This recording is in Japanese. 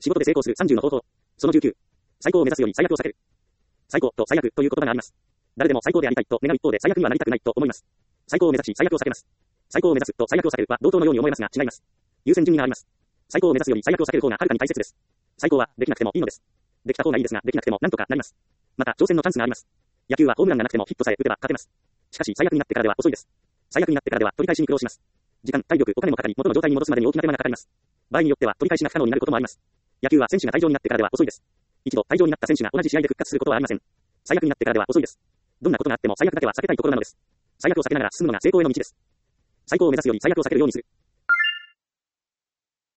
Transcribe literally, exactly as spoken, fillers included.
仕事で成功するさんじゅうの方法。そのじゅうきゅう。最高を目指すより最悪を避ける。最高と最悪という言葉があります。誰でも最高でありたいと願う一方で最悪にはなりたくないと思います。最高を目指し最悪を避けます。最高を目指すと最悪を避けるは同等のように思えますが違います。優先順位があります。最高を目指すより最悪を避ける方がはるかに大切です。最高はできなくてもいいのです。できた方がいいですができなくてもなんとかなります。また挑戦のチャンスがあります。野球はホームランがなくてもヒットさえ打てば勝てます。しかし最悪になってからでは遅いです。最悪になってからでは取り返しに苦労します。時間、体力、お金もかかり元の状態に戻すまでに大きな手間がかかります。場合によっては取り返しが不可能になることもあります。野球は選手が退場になってからでは遅いです。一度退場になった選手が同じ試合で復活することはありません。最悪になってからでは遅いです。どんなことがあっても最悪だけは避けたいところなのです。最悪を避けながら進むのが成功への道です。最高を目指すより最悪を避けるようにする。